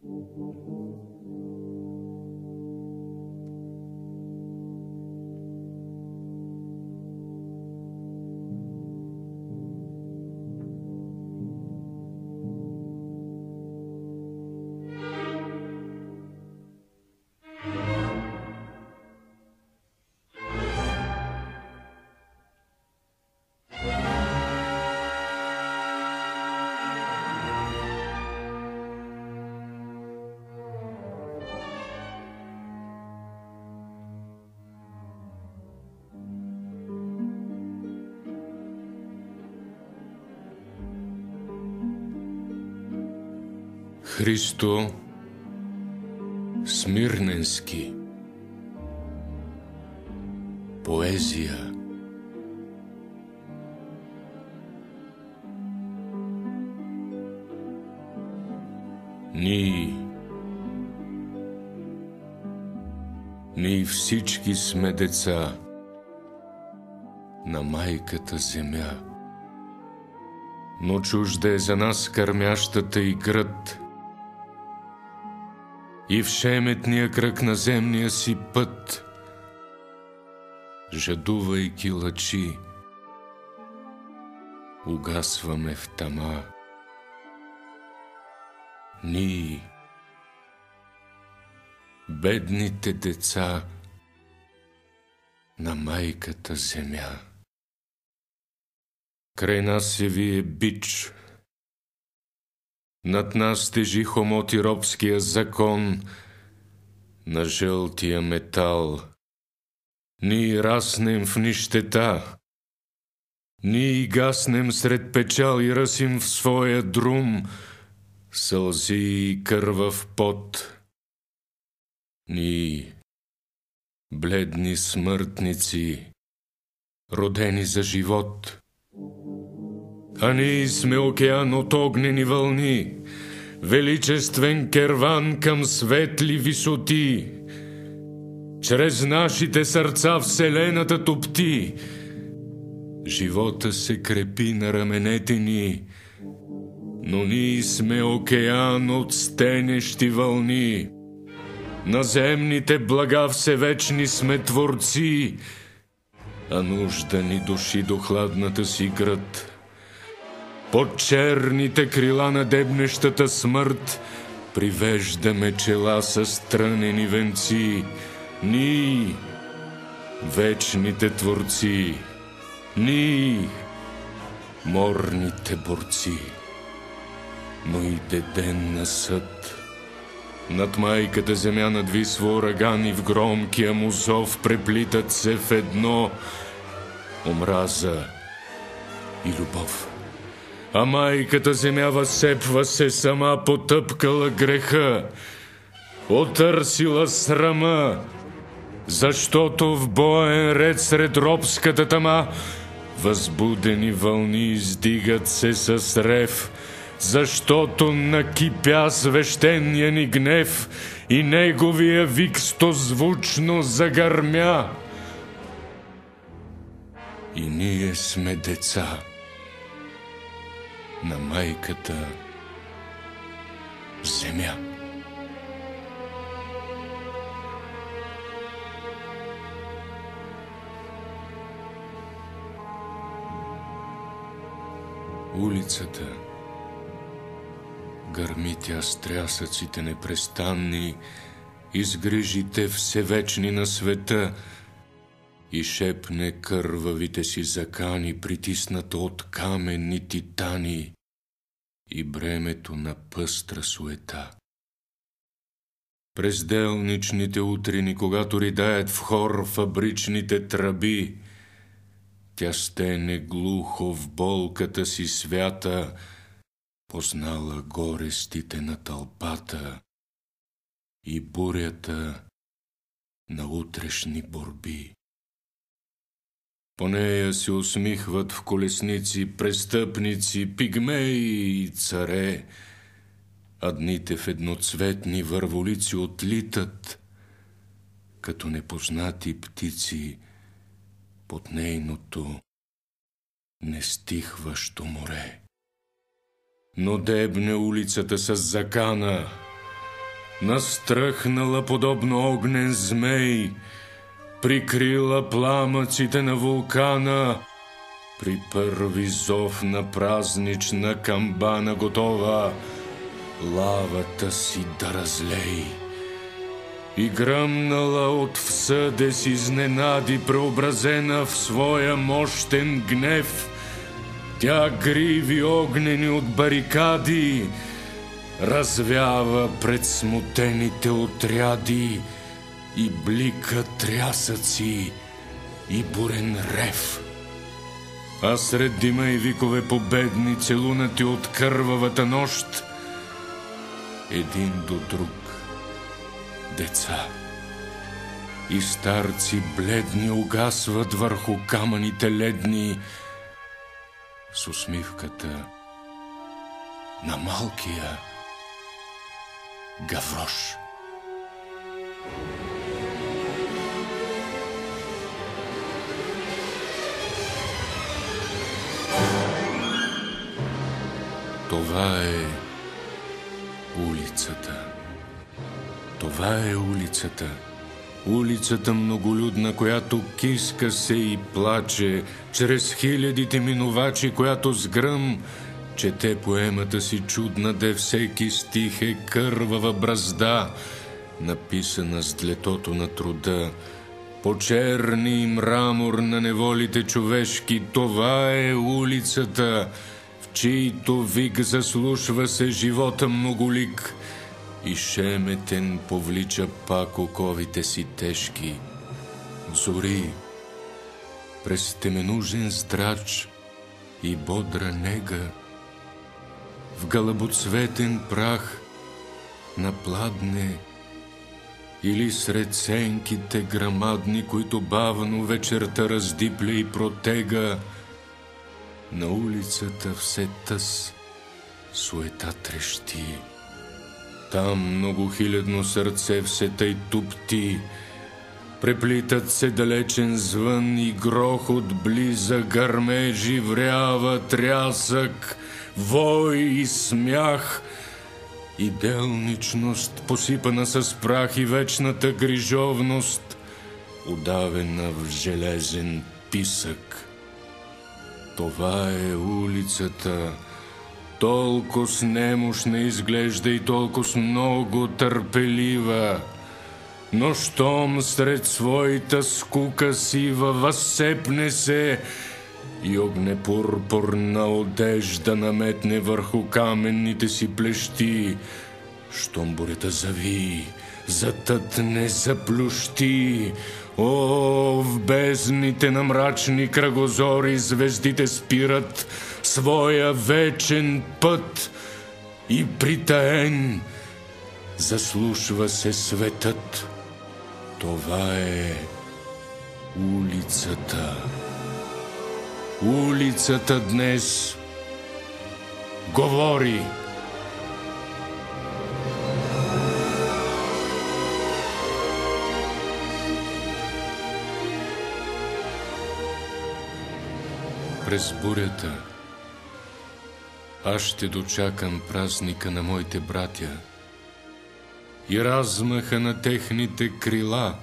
Христо Смирненски. Поезия. Ние всички сме деца на майката земя, но чужда е за нас кърмящата й гръд и в шеметния кръг на земния си път, жадувайки лъчи, угасваме в тъма. Ние, бедните деца на майката земя. Край нас се вие бич, над нас тежи хомоти робския закон на жълтия метал. Ние раснем в нищета, ние гаснем сред печал и ръсим в своя друм сълзи и кървав пот. Ние, бледни смъртници, родени за живот, а ние сме океан от огнени вълни, величествен керван към светли висоти. Чрез нашите сърца вселената топти, живота се крепи на раменете ни, но ние сме океан от стенещи вълни. На земните блага всевечни сме творци, а нуждани души до хладната си град. Под черните крила на дебнещата смърт привеждаме чела с трънени венци. Ние, вечните творци, ние, морните борци. Но иде ден на съд. Над майката земя надвисва ураган и в громкия му зов преплитат се в едно омраза и любов. А майката земя възсепва се сама, потъпкала греха, отърсила срама, защото в боен ред сред робската тъма възбудени вълни издигат се с рев, защото накипя свещения ни гнев и неговия вик стозвучно загърмя. И ние сме деца на майката земя. Улицата гърми тя с трясъците непрестанни, изгрижите всевечни на света и шепне кървавите си закани, притисната от каменни титани и бремето на пъстра суета. През делничните утрини, когато ридаят в хор фабричните тръби, тя стене глухо в болката си свята, познала горестите на тълпата и бурята на утрешни борби. По нея се усмихват в колесници престъпници, пигмеи и царе, а дните в едноцветни върволици отлитат, като непознати птици под нейното нестихващо море. Но дебне улицата с закана, настръхнала подобно огнен змей, прикрила пламъците на вулкана, при първи зов на празнична камбана готова лавата си да разлей. И гръмнала от всъде с изненади, преобразена в своя мощен гнев, тя гриви огнени от барикади развява пред смутените отряди и блика трясъци и бурен рев. А сред дима и викове победни, целунати от кървавата нощ, един до друг деца и старци бледни угасват върху камъните ледни с усмивката на малкия Гаврош. Това е улицата. Това е улицата. Улицата многолюдна, която киска се и плаче чрез хилядите минувачи, която с гръм чете поемата си чудна, де всеки стих е кървава бразда, написана с длетото на труда. По черни мрамор на неволите човешки, това е улицата, в чийто вик заслушва се живота многолик и шеметен повлича пак оковите си тежки. Зори, през теменужен здрач и бодра нега, в гълъбоцветен прах напладне или сред сенките грамадни, които бавно вечерта раздипля и протега, на улицата все тъс суета трещи. Там многохилядно сърце все тъй тупти, преплитат се далечен звън и грохот, близа гърмежи, врява, трясък, вой и смях, и делничност, посипана с прах, и вечната грижовност, удавена в железен писък. Това е улицата, толкова немощна изглежда и толкова много търпелива, но щом сред своята скука сива възсепне се и огнепурпурна одежда наметне върху каменните си плещи, щом бурята зави, затътне, заплющи, о, в бездните на мрачни кръгозори звездите спират своя вечен път и притаен заслушва се светът. Това е улицата. Улицата днес говори. През бурята аз ще дочакам празника на моите братя и размаха на техните крила,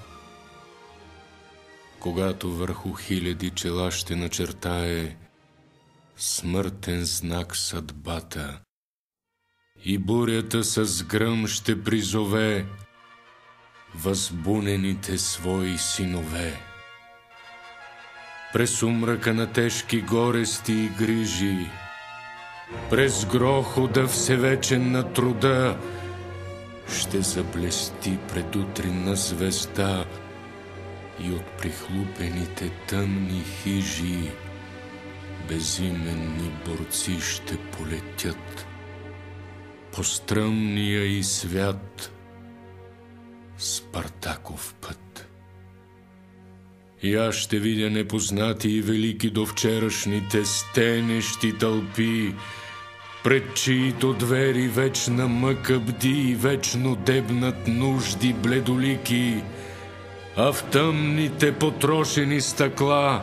когато върху хиляди чела ще начертае смъртен знак съдбата и бурята с гръм ще призове възбунените свои синове. През сумрака на тежки горести и грижи, през грохота всевечен на труда, ще заблести предутринна звезда и от прихлупените тъмни хижи безименни борци ще полетят по стръмния и свят Спартаков път. И аз ще видя непознати и велики до вчерашните стенещи тълпи, пред чиито двери вечна мъка бди и вечно дебнат нужди бледолики, а в тъмните потрошени стъкла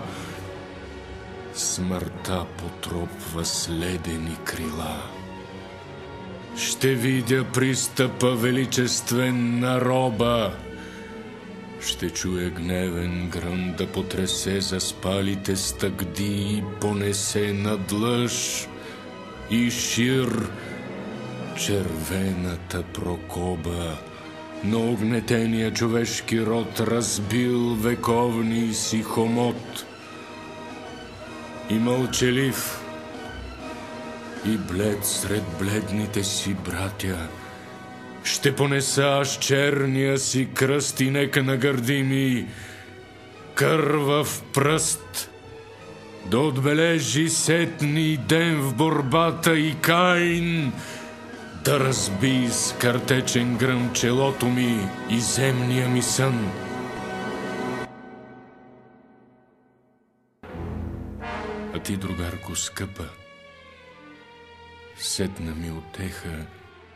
смъртта потропва следени крила. Ще видя пристъпа величествен на роба. Ще чуя гневен гръм да потресе заспалите стъгди и понесе надлъж и шир червената прокоба на огнетения човешки род, разбил вековни си хомот. И мълчалив, и блед сред бледните си братя, ще понеса аз черния си кръст и нека нагърди ми кървав пръст, да отбележи сетни ден в борбата и Каин да разби с картечен гръм челото ми и земния ми сън. А ти, другарко скъпа, сетна ми утеха,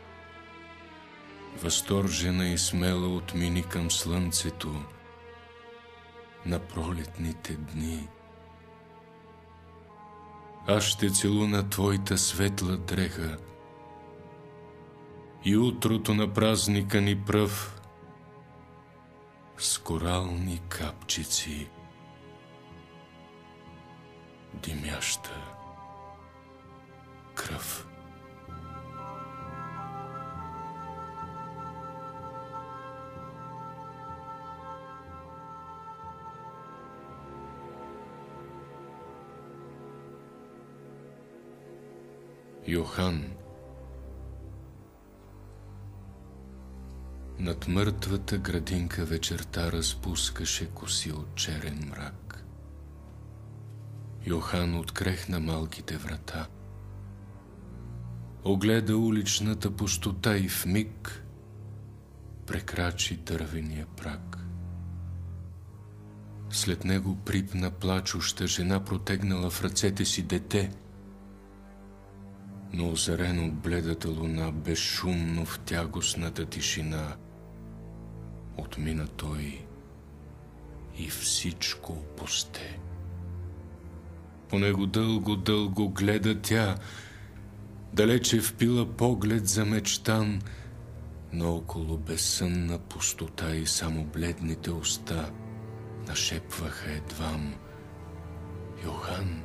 възторжена и смела отмини към слънцето на пролетните дни. Аз ще целуна твоята светла дреха и утрото на празника ни пръв с корални капчици димяща кръв. Йохан. Над мъртвата градинка вечерта разпускаше коси от черен мрак. Йохан открехна малките врата, огледа уличната пустота и в миг прекрачи дървения праг. След него припна плачуща жена, протегнала в ръцете си дете. Но озарен от бледата луна, безшумно в тягостната тишина, отмина той и всичко опусте. По него дълго гледа тя, далече впила поглед замечтан, но около безсънна пустота и само бледните уста нашепваха едвам: Йохан,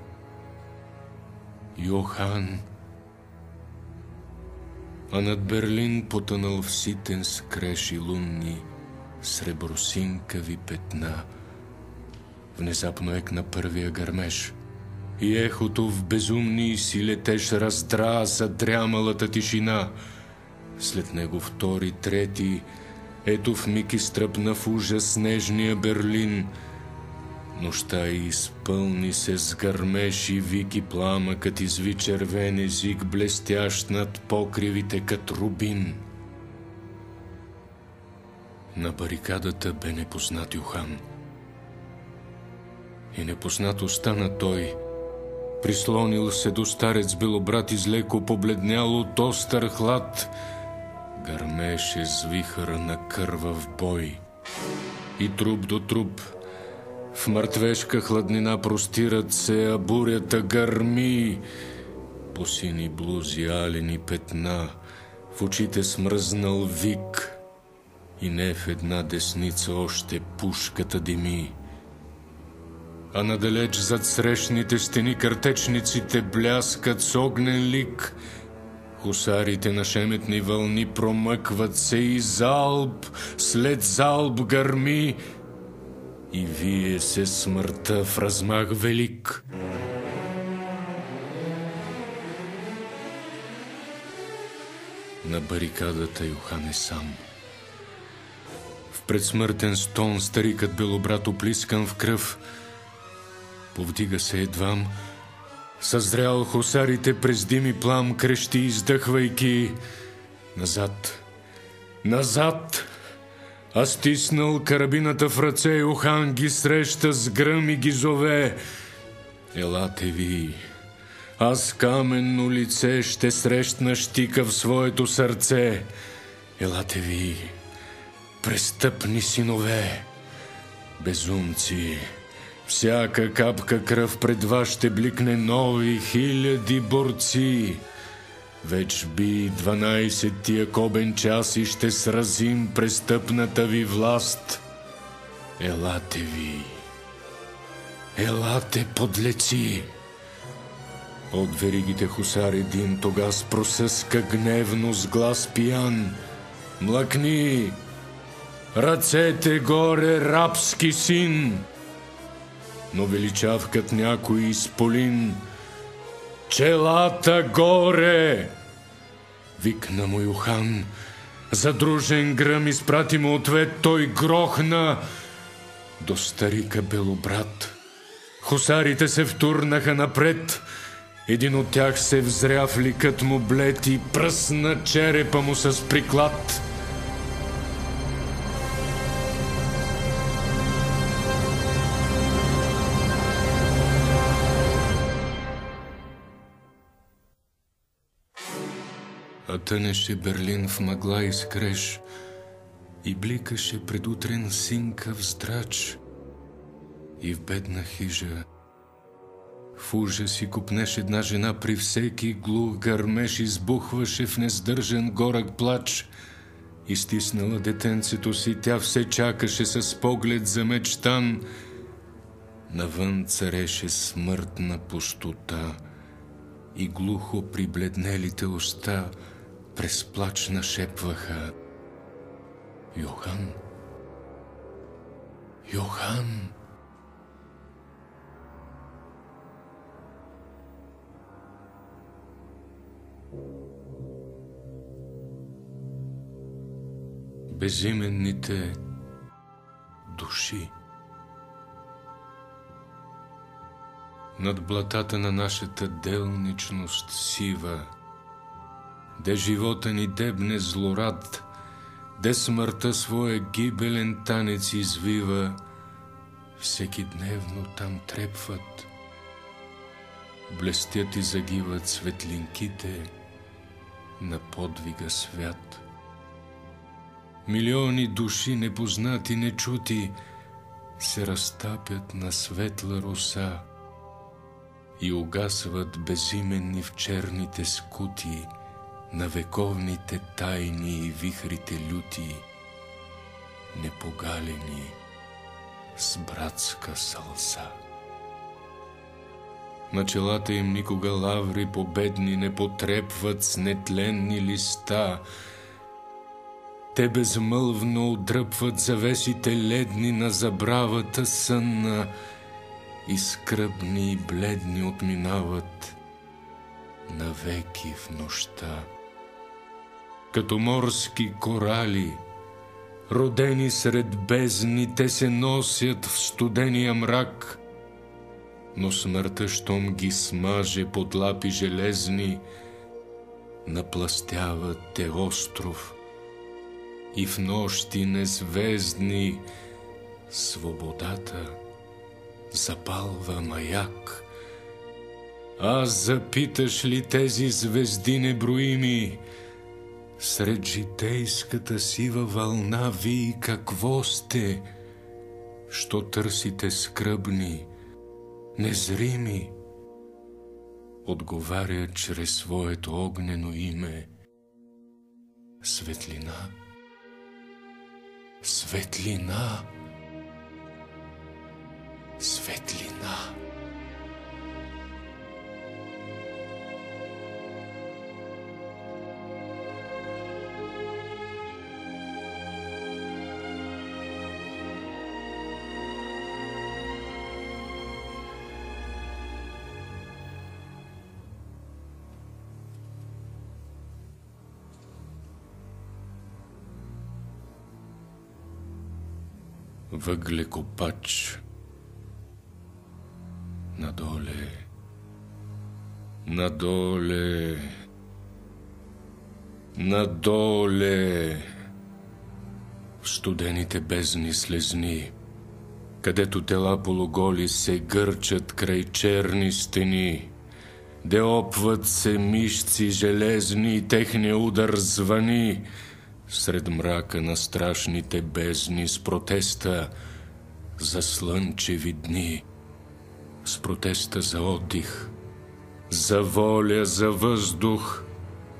Йохан. А над Берлин, потънал в ситен скреш и лунни сребросинкави петна, внезапно екна първия гърмеж и ехото в безумни си летеж раздра задрямалата тишина. След него втори, трети, ето в миг изтръпна в ужас нежния Берлин. Нощта изпълни се с гърмеж и вик и пламъкът изви червен език, блестящ над покривите като рубин. На барикадата бе непознат Йохан. И непознат остана той, прислонил се до старец белобрат, излеко побледнял от остър хлад. Гърмеше с вихъра на кървав бой. И труп до труп в мъртвешка хладнина простират се, а бурята гърми. По сини блузи алени петна, в очите смръзнал вик, и не в една десница още пушката дими. А надалеч зад срещните стени картечниците бляскат с огнен лик. Хусарите на шеметни вълни промъкват се и залп след залп гърми. И вие се смъртта в размах велик. На барикадата Йохан е сам. В предсмъртен стон старикът белобрат, оплискан в кръв, повдига се едвам, съзрял хусарите през дим и плам, крещи, издъхвайки: назад, назад! А стиснал карабината в ръце, Йохан ги среща с гръм и ги зове: елате ви, аз каменно лице ще срещна щика в своето сърце. Елате ви, престъпни синове, безумци, всяка капка кръв пред вас ще бликне нови хиляди борци. Веч би 12 кобен час и ще сразим престъпната ви власт. Елате ви! Елате, подлеци! От веригите хусар един тогас просъска гневно с глас пиян. Млъкни! Ръцете горе, рабски син! Но величавкът някой изполин. Челата горе! Викна му Йохан. Задружен гръм изпрати му ответ, той грохна до старика Белобрат. Хусарите се втурнаха напред. Един от тях се взря в ликът му блед и пръсна черепа му с приклад. А тънеше Берлин в мъгла и скреж и бликаше предутрен синкав здрач. И в бедна хижа в ужас и купнеш една жена при всеки глух гърмеж, избухваше в нездържан горък плач. Изтиснала детенцето си, тя все чакаше с поглед замечтан. Навън цареше смъртна пустота и глухо прибледнелите уста през плач нашепваха: Йохан! Йохан! Безименните души. Над блатата на нашата делничност сива, де живота ни дебне злорад, де смъртта своя гибелен танец извива, всеки дневно там трепват, блестят и загиват светлинките на подвига свят. Милиони души, непознати, нечути, се разтапят на светла роса и угасват безименни в черните скути на вековните тайни и вихрите люти, непогалени с братска сълза. На челата им никога лаври победни не потрепват с нетленни листа. Те безмълвно отдръпват завесите ледни на забравата сънна и скръбни и бледни отминават навеки в нощта. Като морски корали, родени сред бездни, те се носят в студения мрак, но смъртта, щом ги смаже под лапи железни, напластяват те остров и в нощи незвездни свободата запалва маяк. Аз запиташ ли тези звезди неброими, сред житейската сива вълна, вие какво сте, що търсите скръбни, незрими? Отговаря чрез своето огнено име: светлина. Светлина! Светлина! Въглекопач. Надоле, надоле, надоле, в студените бездни слезни, където тела полуголи се гърчат край черни стени, де опват се мишци железни и техния удар звъни сред мрака на страшните бездни с протеста за слънчеви дни, с протеста за отдих, за воля, за въздух,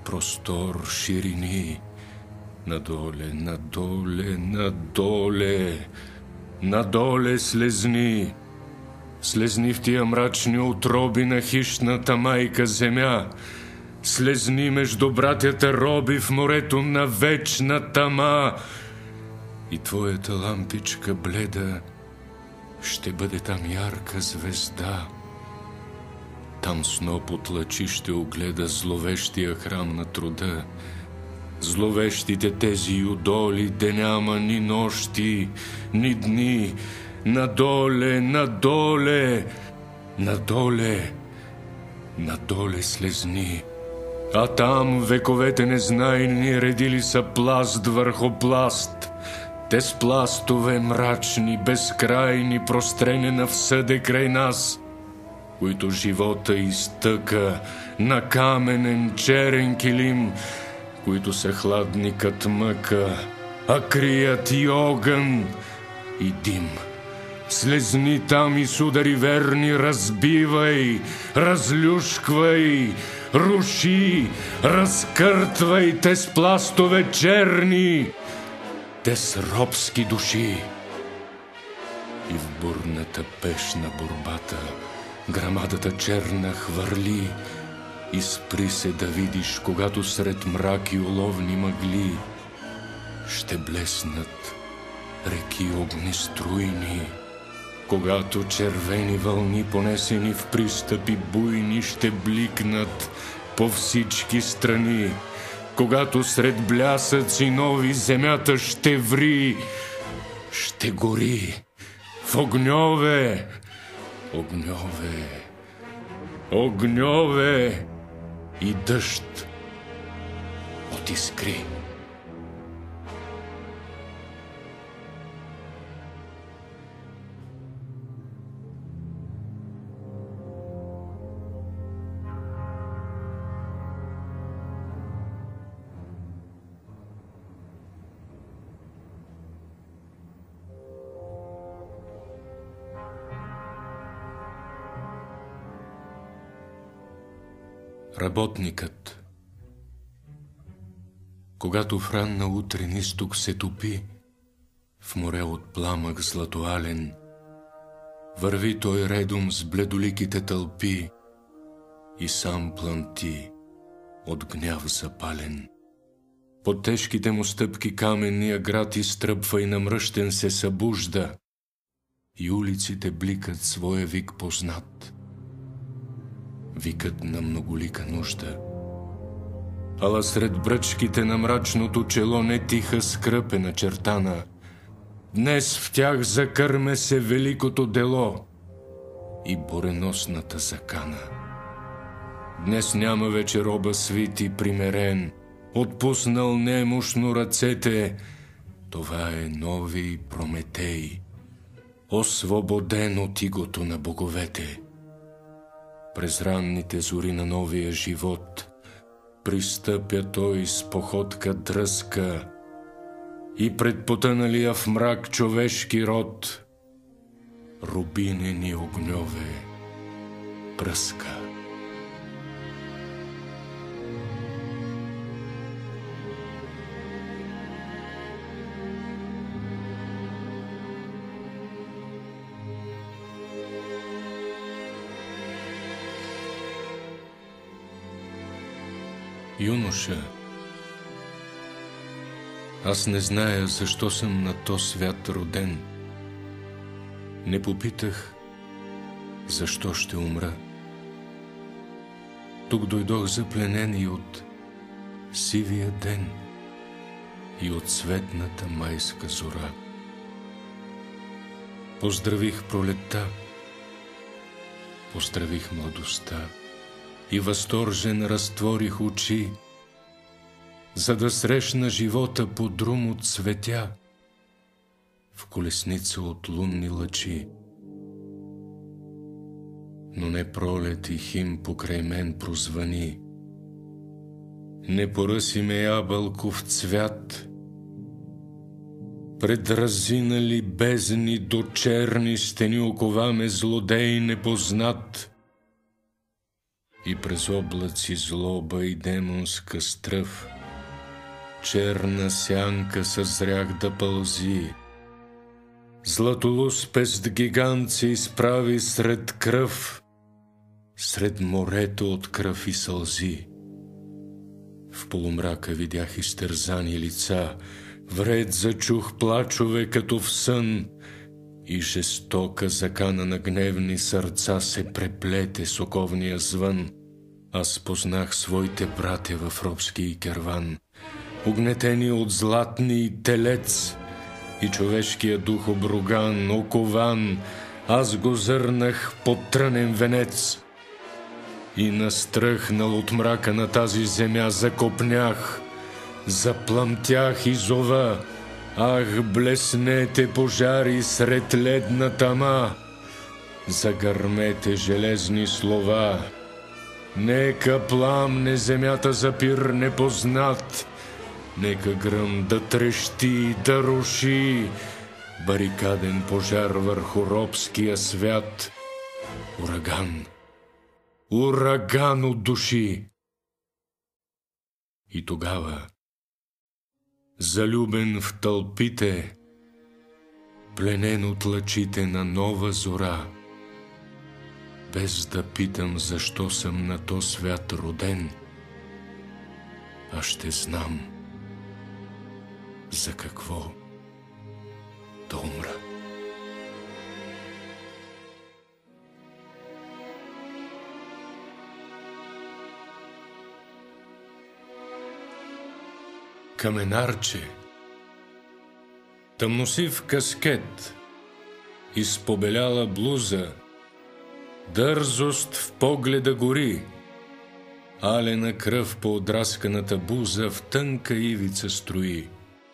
простор, ширини. Надоле, надоле, надоле, надоле слезни. Слезни в тия мрачни утроби на хищната майка земя. Слезни между братята роби в морето на вечна тъма. И твоята лампичка бледа ще бъде там ярка звезда. Там сноп от лъчи ще огледа зловещия храм на труда. Зловещите тези юдоли, де няма ни нощи, ни дни. Надоле, надоле, надоле, надоле слезни. А там вековете незнайни редили са пласт върху пласт. Те с пластове мрачни, безкрайни, простренена в съде край нас, които живота изтъка на каменен черен килим, които са хладни кът мъка, а крият и огън, и дим. Слезни там и с удари верни разбивай, разлюшквай, руши, разкъртвай те с пластове черни, те с робски души. И в бурната пеш на борбата грамадата черна хвърли и спри се да видиш, когато сред мрак и уловни мъгли ще блеснат реки огнеструйни, когато червени вълни, понесени в пристъпи буйни, ще бликнат по всички страни, когато сред блясъци нови земята ще ври, ще гори в огньове, огньове, огньове и дъжд от искри. Работникът, когато в ранна утрин изток се топи в море от пламък златоален, върви той редом с бледоликите тълпи и сам плънти от гняв запален. Под тежките му стъпки каменния град изтръпва и намръщен се събужда, и улиците бликат своя вик познат. Викът на многолика нужда. Ала сред бръчките на мрачното чело не тиха скръп е начертана. Днес в тях закърме се великото дело и буреносната закана. Днес няма вече роба свит и примерен, отпуснал немощно ръцете. Това е нови Прометей, освободен от игото на боговете. През ранните зори на новия живот пристъпя той с походка дръзка и пред потъналия в мрак човешки род рубинени огньове пръска. Юноша, аз не зная защо съм на то свят роден. Не попитах защо ще умра. Тук дойдох запленен и от сивия ден, и от цветната майска зора. Поздравих пролетта, поздравих младостта и възторжен разтворих очи, за да срещна живота по друм от цветя, в колесница от лунни лъчи. Но не пролет и хим покрай мен прозвъни, не поръси ме ябълков цвят, пред разинали бездни до черни стени окова ме злодей непознат. и през облаци злоба и демонска стръв. Черна сянка съзрях да пълзи. Златолуспест гигант се изправи сред кръв, сред морето от кръв и сълзи. В полумрака видях изтързани лица, вред зачух плачове като в сън и жестока закана на гневни сърца се преплете с оковния звън. Аз познах своите братя в робски керван, угнетени от златни телец и човешкия дух обруган, окован. Аз го зърнах под трънен венец и настръхнал от мрака на тази земя закопнях, запламтях и зова. Ах, блеснете пожари сред ледна тъма, загърмете железни слова. Нека пламне земята за пир непознат, нека гръм да трещи, да руши, барикаден пожар върху робския свят. Ураган, ураган от души. И тогава, залюбен в тълпите, пленен от лъчите на нова зора, без да питам защо съм на то свят роден, аз ще знам за какво да умра. Каменарче, тъмносив каскет, изпобеляла блуза, дързост в погледа гори, алена кръв по отрасканата буза в тънка ивица строи.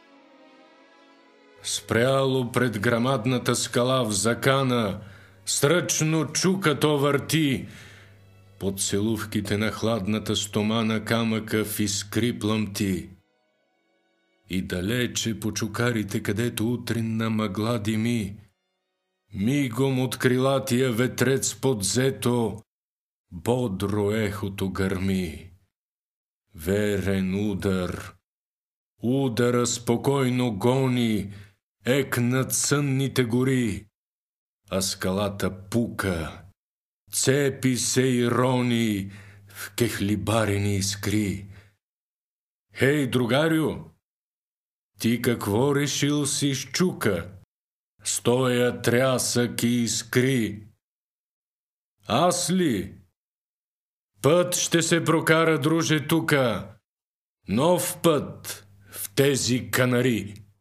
Спряло пред грамадната скала в закана, сръчно чукато върти, под целувките на хладната стомана камъка в искри плъмти. И далече по чукарите, където утринна мъгла дими, мигом от крилатия ветрец подзето, бодро ехото гърми. Верен удар, удара спокойно гони, екнат сънните гори, а скалата пука, цепи се и рони в кехлибарени искри. Хей, другарю, ти какво решил си с чука, с тоя трясък и искри? Аз ли? Път ще се прокара, друже, тука, нов път в тези канари.